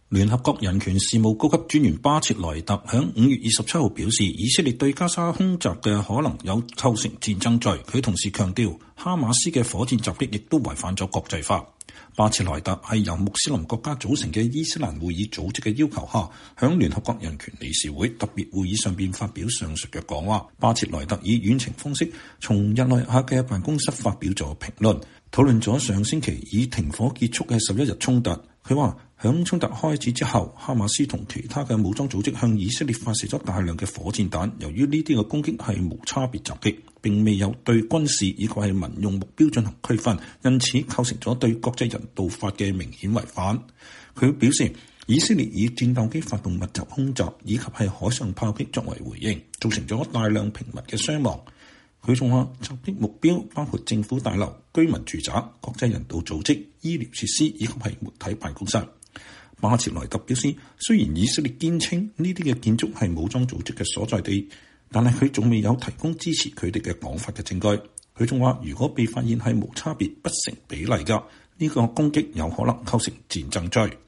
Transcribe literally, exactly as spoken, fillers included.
聯合國人權事務高級專員巴切萊特響五月二十七號表示，以色列對加沙空襲嘅可能有構成戰爭罪。佢同時強調，哈馬斯嘅火箭襲擊亦都違反咗國際法。巴切萊特係由穆斯林國家組成嘅伊斯蘭會議組織嘅要求下，響聯合國人權理事會特別會議上邊發表上述嘅講話。巴切萊特以遠程方式從日內瓦嘅辦公室發表咗評論，討論咗上星期已停火結束嘅十一日衝突。佢話響衝突開始之後，哈馬斯同其他嘅武裝組織向以色列發射咗大量嘅火箭彈。由於呢啲嘅攻擊係無差別襲擊，並未有對軍事以及係民用目標進行區分，因此構成咗對國際人道法嘅明顯違反。佢表示，以色列以戰鬥機發動密集空襲以及係海上炮擊作為回應，造成咗大量平民嘅傷亡。佢仲話，襲擊目標包括政府大樓、居民住宅、國際人道組織、醫療設施以及係媒體辦公室。巴切萊特表示，雖然以色列堅稱呢啲嘅建築係武裝組織嘅所在地，但係佢仲未有提供支持佢哋嘅講法嘅證據。佢仲話，如果被發現係無差別不成比例㗎，呢個攻擊有可能構成戰爭罪。